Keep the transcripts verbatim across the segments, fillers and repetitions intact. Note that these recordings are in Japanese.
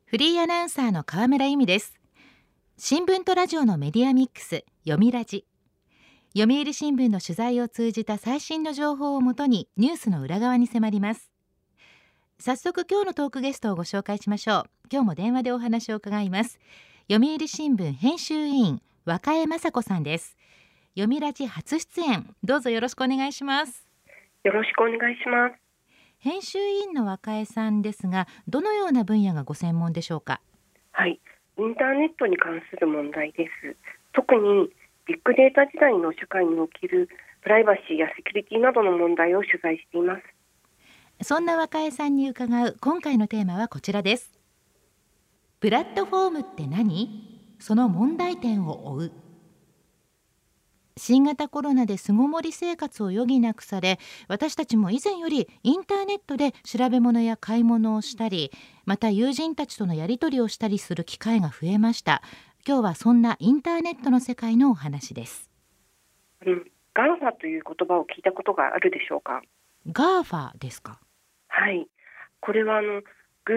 フリーアナウンサーの河村由美です。新聞とラジオのメディアミックス、読みラジ。読売新聞の取材を通じた最新の情報をもとにニュースの裏側に迫ります。早速今日のトークゲストをご紹介しましょう。今日も電話でお話を伺います。読売新聞編集委員若江雅子さんです。読みラジ初出演、どうぞよろしくお願いします。 よろしくお願いします。 編集委員の若江さんですが、どのような分野がご専門でしょうか？ はい、インターネットに関する問題です。特にビッグデータ時代の社会におけるプライバシーやセキュリティなどの問題を取材しています。 そんな若江さんに伺う今回のテーマはこちらです。プラットフォームって何？その問題点を追う。新型コロナで巣ごもり生活を余儀なくされ、私たちも以前よりインターネットで調べ物や買い物をしたり、また友人たちとのやり取りをしたりする機会が増えました。今日はそんなインターネットの世界のお話です。 うん、ガーファ という言葉を聞いたことがあるでしょうか？ ガーファ ですか？ はい、これはあの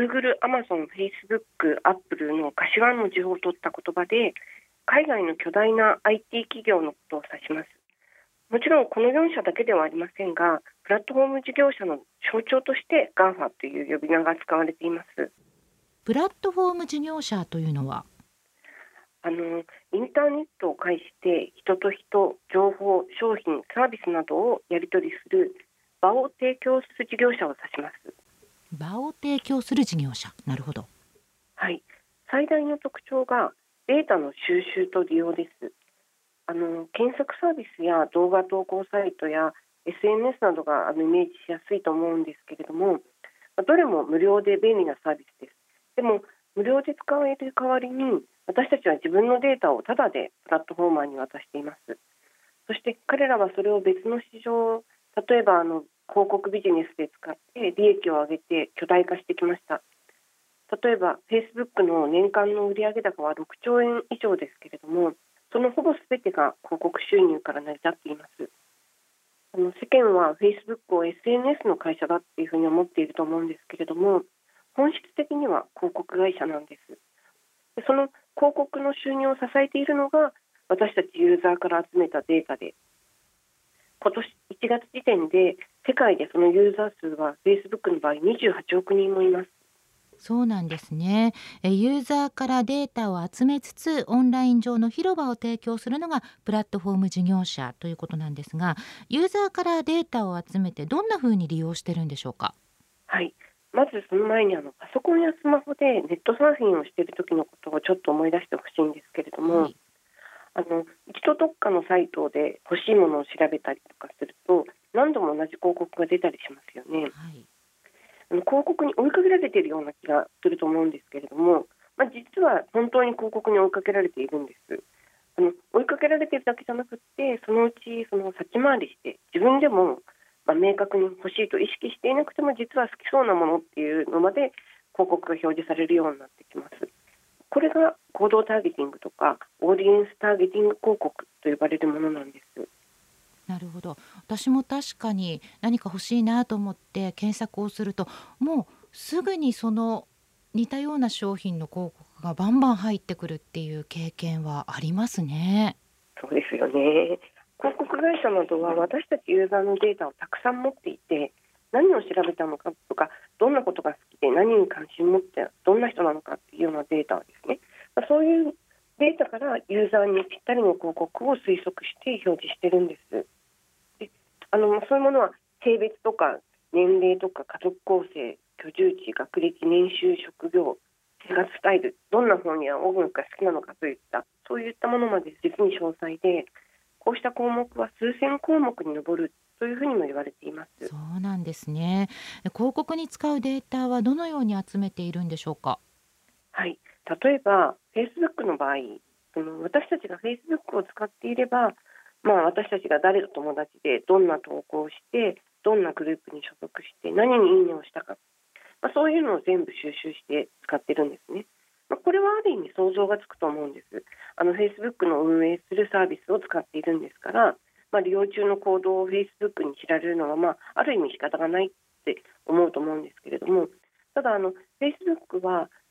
Google、Amazon、Facebook、Apple の頭文字を取った言葉で、海外の巨大な アイティー 企業のことを指します。もちろんこのよん社だけではありませんが、プラットフォーム事業者の象徴として ガーファ という呼び名が使われています。 プラットフォーム事業者というのは？ あのインターネットを介して人と人、情報、商品、サービスなどをやり取りする場を提供する事業者を指します。 場を提供する事業者。なるほど。 はい、最大の特徴がデータの収集と利用です。あの検索サービスや動画投稿サイトや エスエヌエス などがあのイメージしやすいと思うんですけれども、どれも無料で便利なサービスです。でも無料で使える代わりに、私たちは自分のデータをタダでプラットフォーマーに渡しています。そして彼らはそれを別の市場、例えばあの広告ビジネスで使って利益を上げて巨大化してきました。例えば Facebook の年間の売上高はろくちょうえん以上ですけれども、そのほぼ全てが広告収入から成り立っています。あの世間は Facebook を エスエヌエス の会社だっていうふうに思っていると思うんですけれども、本質的には広告会社なんです。でその広告の収入を支えているのが私たちユーザーから集めたデータで、今年いちがつ時点で世界でそのユーザー数は Facebook の場合にじゅうはちおくにんもいます。 そうなんですね。えユーザーからデータを集めつつオンライン上の広場を提供するのがプラットフォーム事業者ということなんですが、ユーザーからデータを集めてどんなふうに利用してるんでしょうか？ はい、まずその前にあのパソコンやスマホでネットサーフィンをしている時のことをちょっと思い出してほしいんですけれども、 はい。 あの一度どっかのサイトで欲しいものを調べたりとかすると、何度も同じ広告が出たりしますよね。 はい。 あの広告に追いかけられているような気がすると思うんですけれども、まあ、実は本当に広告に追いかけられているんです。あの追いかけられているだけじゃなくて、そのうちその先回りして自分でも、まあ、明確に欲しいと意識していなくても実は好きそうなものっていうのまで広告が表示されるようになってきます。これが行動ターゲティングとかオーディエンスターゲティング広告と呼ばれるものなんです。 なるほど。私も確かに何か欲しいなと思って検索をすると、もうすぐにその似たような商品の広告がバンバン入ってくるっていう経験はありますね。 そうですよね。広告会社などは私たちユーザーのデータをたくさん持っていて、何を調べたのかとか、どんなことが好きで何に関心を持ってどんな人なのかっていうようなデータですね。まあそういうデータからユーザーにぴったりの広告を推測して表示しているんです。であのそういうものは性別とか年齢とか家族構成、居住地、学歴、年収、職業、生活スタイル、どんな本や音楽が好きなのかといったそういったものまで実に詳細で、こうした項目は数千項目に上るというふうにも言われています。 そうなんですね。広告に使うデータはどのように集めているんでしょうか？ はい、例えば Facebook の場合、その私たちが Facebook を使っていれば、まあ、私たちが誰と友達でどんな投稿をしてどんなグループに所属して何にいいねをしたか、まあ、そういうのを全部収集して使ってるんですね。まあ、これはある意味想像がつくと思うんです。あの Facebook の運営するサービスを使っているんですから、まあ、利用中の行動を Facebook に知られるのは、まあ、ある意味仕方がないって思うと思うんですけれども、ただあの Facebook は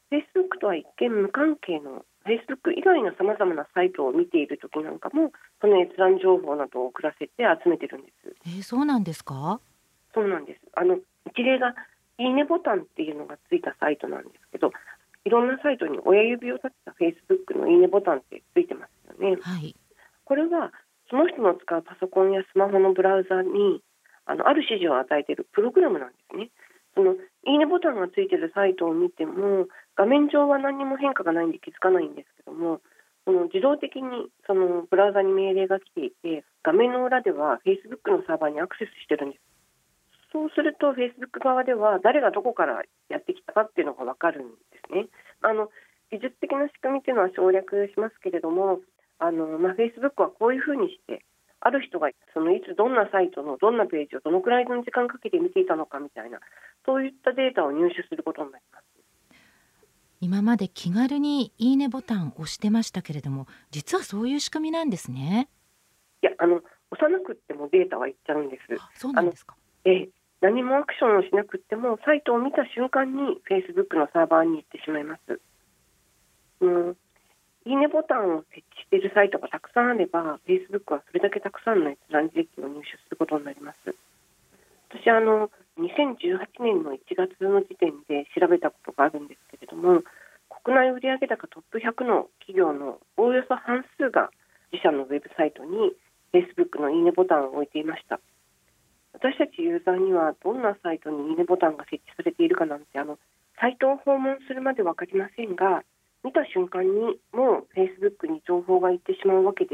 Facebook とは一見無関係の Facebook 以外のさまざまなサイトを見ているときなんかもその閲覧情報などを送らせて集めてるんです。 えー、そうなんですか？ そうなんです。あの一例がいいねボタンっていうのがついたサイトなんですけど、いろんなサイトに親指を立てた Facebook のいいねボタンってついてますよね。 はい。 これはその人の使うパソコンやスマホのブラウザにあのある指示を与えているプログラムなんですね。そのいいねボタンがついているサイトを見ても画面上は何にも変化がないんで気づかないんですけども、その自動的にそのブラウザに命令が来ていて、画面の裏では Facebook のサーバーにアクセスしてるんです。そうすると Facebook 側では誰がどこからやってきたかっていうのが分かるんですね。あの技術的な仕組みっていうのは省略しますけれども、あの、まあ、Facebook はこういうふうにしてある人がそのいつどんなサイトのどんなページをどのくらいの時間かけて見ていたのかみたいな、そういったデータを入手することになります。 今まで気軽にいいねボタンを押してましたけれども、実はそういう仕組みなんですね。 いや、あの押さなくってもデータはいっちゃうんです。 あ、そうなんですか。 ええ、何もアクションをしなくってもサイトを見た瞬間に Facebook のサーバーに行ってしまいます。うん、いいねボタンを設置しているサイトがたくさんあれば Facebook はそれだけたくさんの閲覧履歴を入手することになります。私あのにせんじゅうはちねんのいちがつの時点で調べたことがあるんですけれども、国内売上高トップひゃくの企業のおおよそ半数が自社のウェブサイトに Facebook のいいねボタンを置いていました。私たちユーザーにはどんなサイトにいいねボタンが設置されているかなんてあのサイトを訪問するまで分かりませんが、見た瞬間にもう Facebook に情報が行ってしまうわけです。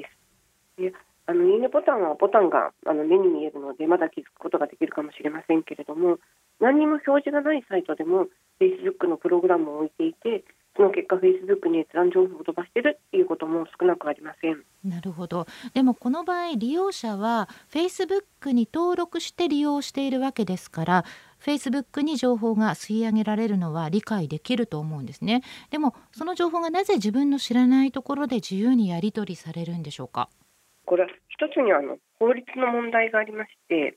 であのいいねボタンはボタンがあの目に見えるのでまだ気づくことができるかもしれませんけれども、何にも表示がないサイトでも Facebook のプログラムを置いていて、その結果 Facebook に閲覧情報を飛ばしているっていうことも少なくありません。 なるほど。でもこの場合利用者は Facebook に登録して利用しているわけですから、 Facebook に情報が吸い上げられるのは理解できると思うんですね。でもその情報がなぜ自分の知らないところで自由にやり取りされるんでしょうか？ これは一つにはあの法律の問題がありまして、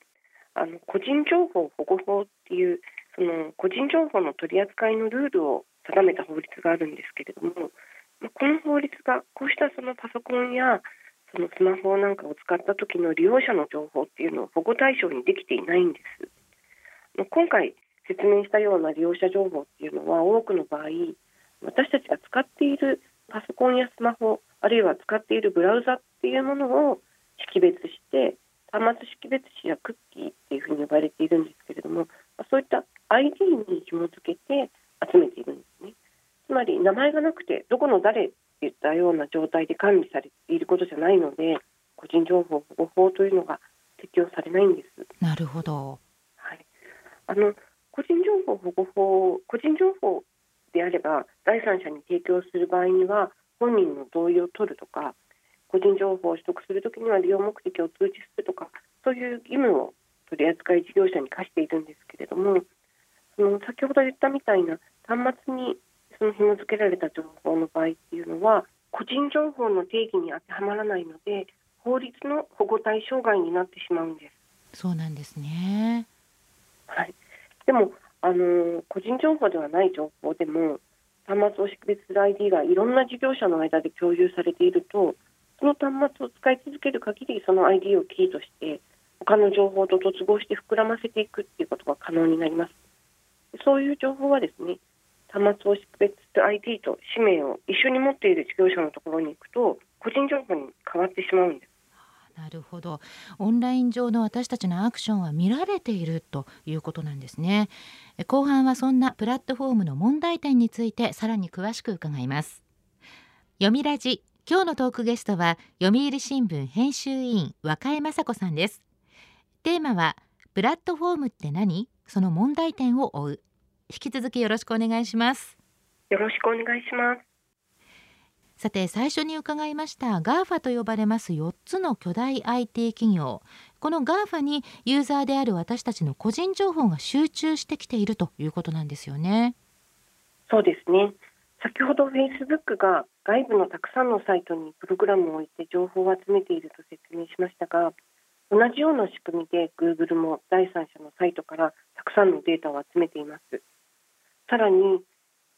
あの個人情報保護法っていうその個人情報の取り扱いのルールを定めた法律があるんですけれども、この法律がこうしたそのパソコンやそのスマホなんかを使った時の利用者の情報っていうのを保護対象にできていないんです。今回説明したような利用者情報っていうのは多くの場合、私たちが使っているパソコンやスマホ、あるいは使っているブラウザっていうものを識別して、端末識別子やクッキーっていうふうに呼ばれているんですけれども、そういった アイディー に紐付けて集めているんですね。つまり名前がなくてどこの誰といったような状態で管理されていることじゃないので、個人情報保護法というのが適用されないんです。 なるほど。 はい、あの個人情報保護法、個人情報であれば第三者に提供する場合には本人の同意を取るとか、個人情報を取得するときには利用目的を通知するとか、そういう義務を取り扱い事業者に課しているんですけれども、その先ほど言ったみたいな端末にその紐付けられた情報の場合っていうのは個人情報の定義に当てはまらないので、法律の保護対象外になってしまうんです。 そうなんですね。 はい、でもあの個人情報ではない情報でも端末を識別する アイディー がいろんな事業者の間で共有されていると、その端末を使い続ける限りその アイディー をキーとして他の情報と突合して膨らませていくっていうことが可能になります。そういう情報はですね、端末を識別する アイディー と氏名を一緒に持っている事業者のところに行くと個人情報に変わってしまうんです。 なるほど。オンライン上の私たちのアクションは見られているということなんですね。後半はそんなプラットフォームの問題点についてさらに詳しく伺います。読みラジ、今日のトークゲストは読売新聞編集委員若江雅子さんです。テーマはプラットフォームって何？その問題点を追う。引き続きよろしくお願いします。 よろしくお願いします。 さて、最初に伺いました ガーファ と呼ばれますよっつの巨大 アイティー 企業、この ガーファ にユーザーである私たちの個人情報が集中してきているということなんですよね。 そうですね。先ほど Facebook が外部のたくさんのサイトにプログラムを置いて情報を集めていると説明しましたが、同じような仕組みで Google も第三者のサイトからたくさんのデータを集めています。さらに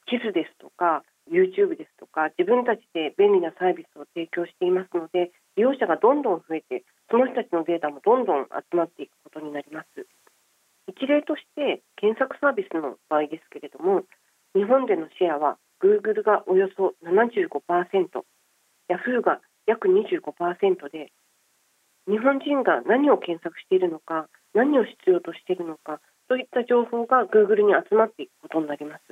地図ですとか YouTube ですとか自分たちで便利なサービスを提供していますので、利用者がどんどん増えて、その人たちのデータもどんどん集まっていくことになります。一例として検索サービスの場合ですけれども、日本でのシェアは Google がおよそ ななじゅうごパーセント、Yahoo が約 にじゅうごパーセント で、日本人が何を検索しているのか、何を必要としているのかといった情報が Google に集まっていくことになります。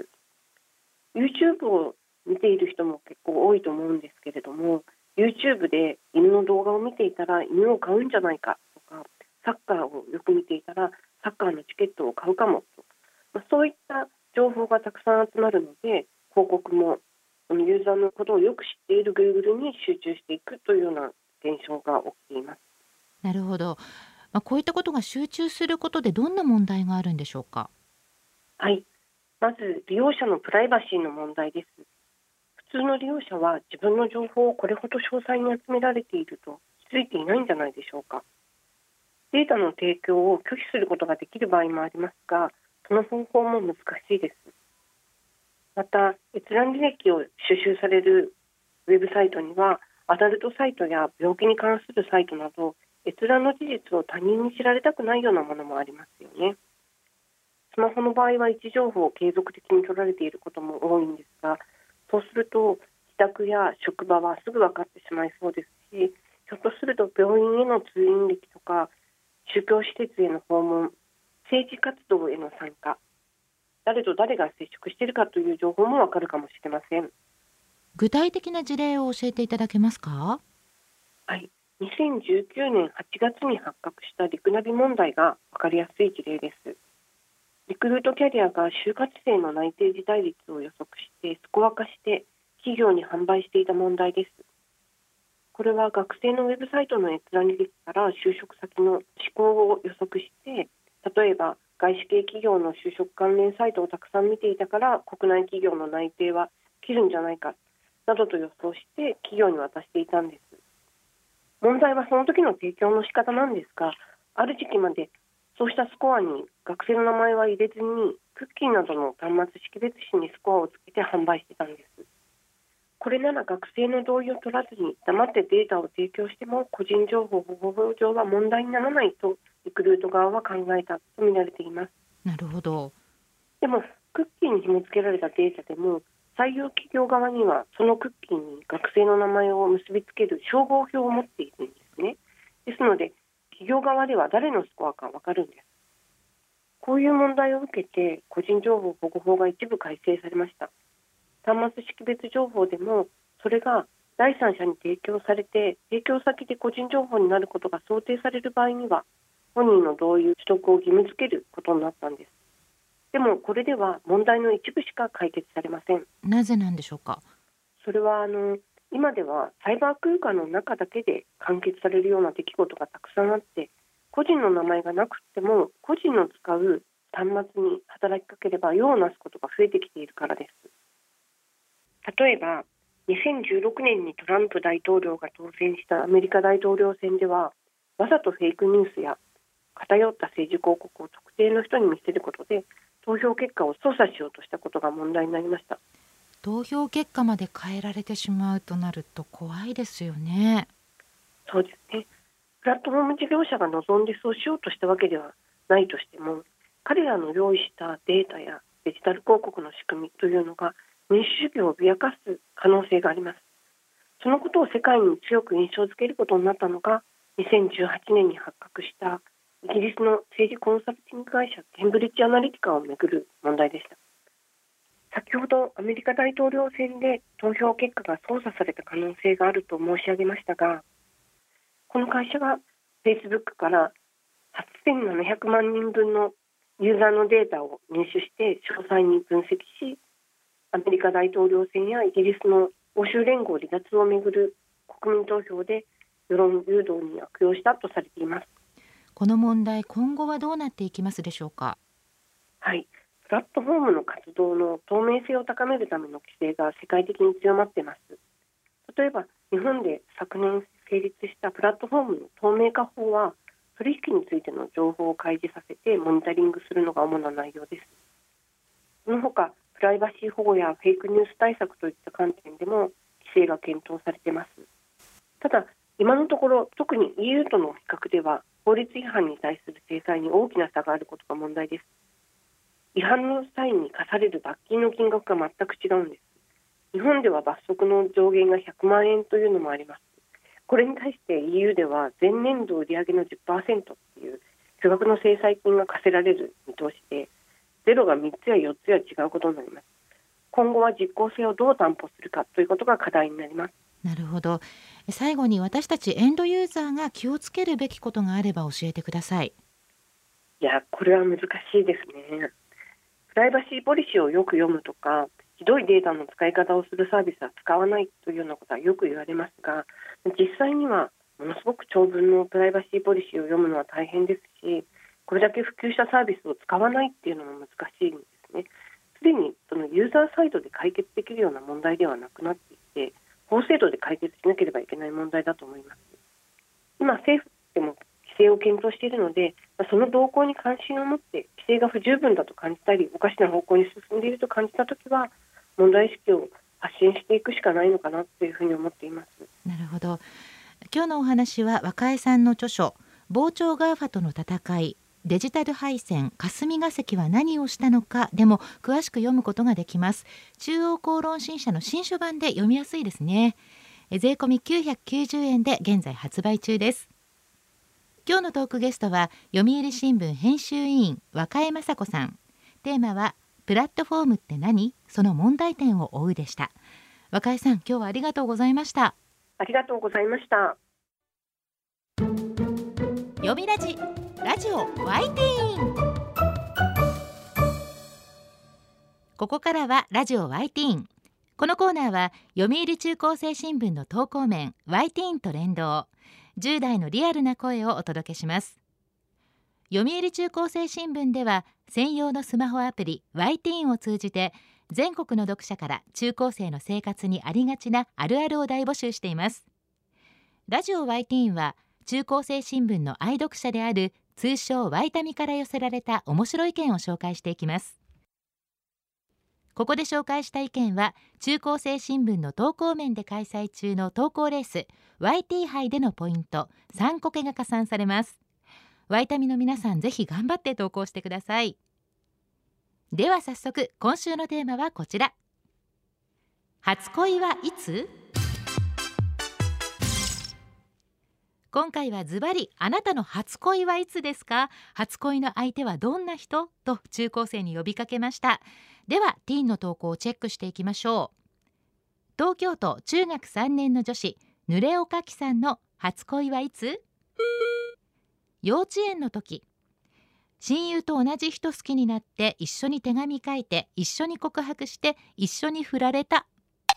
YouTube を見ている人も結構多いと思うんですけれども、 YouTube で犬の動画を見ていたら犬を飼うんじゃないかとか、サッカーをよく見ていたらサッカーのチケットを買うかもと、まあ、そういった情報がたくさん集まるので、広告もユーザーのことをよく知っている Google に集中していくというような現象が起きています。 なるほど。まあ、こういったことが集中することでどんな問題があるんでしょうか。 はい、まず利用者のプライバシーの問題です。普通の利用者は自分の情報をこれほど詳細に集められていると気づいていないんじゃないでしょうか。データの提供を拒否することができる場合もありますが、その方法も難しいです。また閲覧履歴を収集されるウェブサイトには、アダルトサイトや病気に関するサイトなど閲覧の事実を他人に知られたくないようなものもありますよね。スマホの場合は位置情報を継続的に取られていることも多いんですが、そうすると自宅や職場はすぐ分かってしまいそうですし、ひょっとすると病院への通院歴とか宗教施設への訪問、政治活動への参加、誰と誰が接触しているかという情報もわかるかもしれません。 具体的な事例を教えていただけますか。 はい、にせんじゅうきゅうねんはちがつに発覚したリクナビ問題がわかりやすい事例です。リクルートキャリアが就活生の内定辞退率を予測してスコア化して企業に販売していた問題です。これは学生のウェブサイトの閲覧履歴から就職先の志向を予測して、例えば外資系企業の就職関連サイトをたくさん見ていたから国内企業の内定は切るんじゃないかなどと予想して企業に渡していたんです。問題はその時の提供の仕方なんですが、ある時期までそうしたスコアに学生の名前は入れずにクッキーなどの端末識別紙にスコアをつけて販売してたんです。これなら学生の同意を取らずに黙ってデータを提供しても個人情報保護法上は問題にならないとリクルート側は考えたと見られています。 なるほど。 でもクッキーに紐付けられたデータでも採用企業側にはそのクッキーに学生の名前を結びつける照合表を持っているんですね。ですので企業側では誰のスコアかわかるんです。こういう問題を受けて個人情報保護法が一部改正されました。端末識別情報でもそれが第三者に提供されて提供先で個人情報になることが想定される場合には本人の同意取得を義務付けることになったんです。でもこれでは問題の一部しか解決されません。 なぜなんでしょうか。 それはあの今ではサイバー空間の中だけで完結されるような出来事がたくさんあって、個人の名前がなくても個人の使う端末に働きかければ用をなすことが増えてきているからです。例えばにせんじゅうろくねんにトランプ大統領が当選したアメリカ大統領選では、わざとフェイクニュースや偏った政治広告を特定の人に見せることで投票結果を操作しようとしたことが問題になりました。 投票結果まで変えられてしまうとなると怖いですよね。 そうですね。プラットフォーム事業者が望んでそうしようとしたわけではないとしても、彼らの用意したデータやデジタル広告の仕組みというのが民主主義を脅かす可能性があります。そのことを世界に強く印象づけることになったのがにせんじゅうはちねんに発覚したイギリスの政治コンサルティング会社ケンブリッジアナリティカをめぐる問題でした。先ほどアメリカ大統領選で投票結果が操作された可能性があると申し上げましたが、この会社が Facebook からはっせんななひゃくまんにんぶんのユーザーのデータを入手して詳細に分析し、アメリカ大統領選やイギリスの欧州連合離脱をめぐる国民投票で世論誘導に悪用したとされています。 この問題、今後はどうなっていきますでしょうか。 はい、プラットフォームの活動の透明性を高めるための規制が世界的に強まっています。例えば日本で昨年成立したプラットフォームの透明化法は、取引についての情報を開示させてモニタリングするのが主な内容です。その他プライバシー保護やフェイクニュース対策といった観点でも規制が検討されています。ただ今のところ特に イーユー との比較では法律違反に対する制裁に大きな差があることが問題です。違反の際に課される罰金の金額が全く違うんです。日本では罰則の上限がひゃくまんえんというのもあります。これに対して イーユー では前年度売上の じゅっパーセント という巨額の制裁金が課せられる見通しで、ゼロがみっつやよっつや違うことになります。今後は実効性をどう担保するかということが課題になります。 なるほど。最後に私たちエンドユーザーが気をつけるべきことがあれば教えてください。 いや、これは難しいですね。プライバシーポリシーをよく読むとか、ひどいデータの使い方をするサービスは使わないというようなことはよく言われますが、実際にはものすごく長文のプライバシーポリシーを読むのは大変ですし、これだけ普及したサービスを使わないっていうのも難しいんですね。すでにそのユーザーサイドで解決できるような問題ではなくなっていて、法制度で解決しなければいけない問題だと思います。今政府でも規制を検討しているので、その動向に関心を持って規制が不十分だと感じたり、おかしな方向に進んでいると感じたときは、問題意識を発信していくしかないのかなというふうに思っています。 なるほど。今日のお話は若江さんの著書傍聴ガーファとの戦い、デジタル敗戦霞が関は何をしたのかでも詳しく読むことができます。中央公論新社の新書版で読みやすいですね。税込みきゅうひゃくきゅうじゅうえんで現在発売中です。今日のトークゲストは読売新聞編集委員若江雅子さん。テーマはプラットフォームって何？その問題点を追うでした。若江さん、今日はありがとうございました。 ありがとうございました。 読みラジラジオワイティーン。ここからはラジオワイティーン。このコーナーは読売中高生新聞の投稿面ワイティーンと連動、じゅう代のリアルな声をお届けします。読売中高生新聞では専用のスマホアプリワイティーンを通じて全国の読者から中高生の生活にありがちなあるあるを大募集しています。ラジオワイティーンは中高生新聞の愛読者である通称ワイタミから寄せられた面白い意見を紹介していきます。ここで紹介した意見は中高生新聞の投稿面で開催中の投稿レース ワイティー 杯でのポイントさんコケが加算されます。ワイタミの皆さん、ぜひ頑張って投稿してください。では早速、今週のテーマはこちら。初恋はいつ？今回はズバリ、あなたの初恋はいつですか？初恋の相手はどんな人？と中高生に呼びかけました。ではティーンの投稿をチェックしていきましょう。東京都中学さんねんの女子ぬれおかきさんの初恋はいつ？幼稚園の時、親友と同じ人好きになって一緒に手紙書いて一緒に告白して一緒に振られた。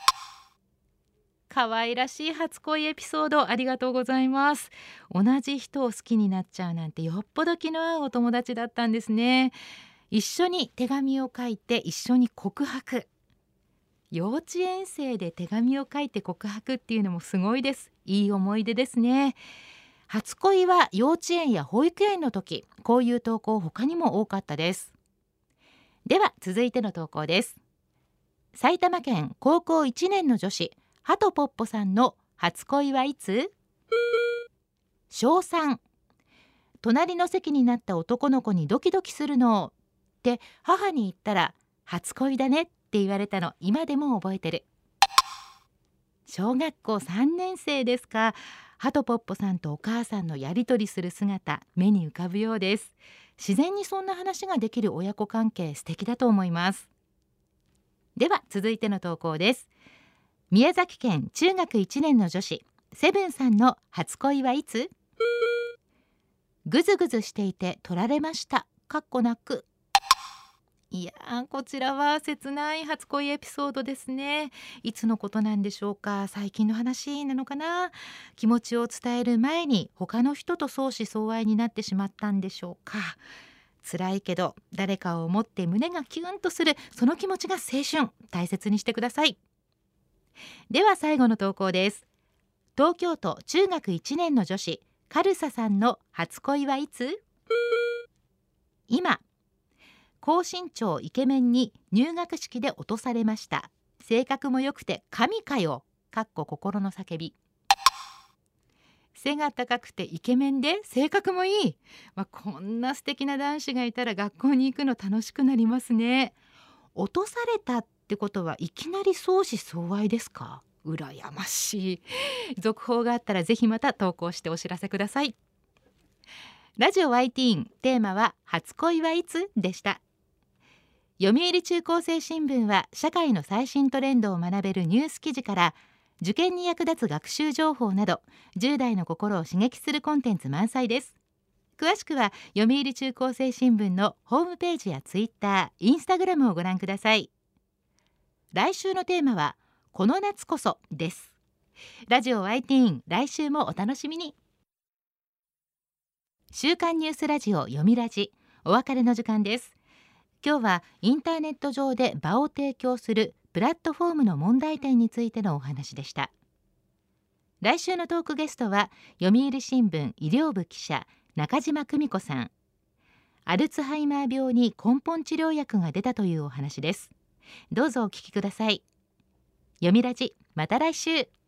可愛らしい初恋エピソードありがとうございます。同じ人を好きになっちゃうなんてよっぽど気の合うお友達だったんですね。一緒に手紙を書いて一緒に告白。幼稚園生で手紙を書いて告白っていうのもすごいです。いい思い出ですね。初恋は幼稚園や保育園の時、こういう投稿他にも多かったです。では続いての投稿です。埼玉県高校いちねんの女子ハトポッポさんの初恋はいつ？小さん、隣の席になった男の子にドキドキするのって母に言ったら初恋だねって言われたの、今でも覚えてる。小学校さんねん生ですか。ハトポッポさんとお母さんのやり取りする姿、目に浮かぶようです。自然にそんな話ができる親子関係、素敵だと思います。では続いての投稿です。宮崎県中学いちねんの女子セブンさんの初恋はいつ？ぐずぐずしていて取られました。かっこなく。いやー、こちらは切ない初恋エピソードですね。いつのことなんでしょうか。最近の話なのかな。気持ちを伝える前に他の人と相思相愛になってしまったんでしょうか。辛いけど誰かを思って胸がキュンとする、その気持ちが青春、大切にしてください。では最後の投稿です。東京都中学いちねんの女子カルサさんの初恋はいつ？今高身長イケメンに入学式で落とされました。性格も良くて神かよ。かっこ心の叫び。背が高くてイケメンで性格もいい、まあ、こんな素敵な男子がいたら学校に行くの楽しくなりますね。落とされたってことはいきなり相思相愛ですか？羨ましい。続報があったらぜひまた投稿してお知らせください。ラジオ ワイティーン、テーマは初恋はいつでした。読売中高生新聞は社会の最新トレンドを学べるニュース記事から受験に役立つ学習情報などじゅう代の心を刺激するコンテンツ満載です。詳しくは読売中高生新聞のホームページやツイッター、インスタグラムをご覧ください。来週のテーマはこの夏こそです。ラジオ ワイティーン、来週もお楽しみに。週刊ニュースラジオ読みラジ、お別れの時間です。今日はインターネット上で場を提供するプラットフォームの問題点についてのお話でした。来週のトークゲストは読売新聞医療部記者中島久美子さん。アルツハイマー病に根本治療薬が出たというお話です。どうぞお聞きください。読みラジ、また来週。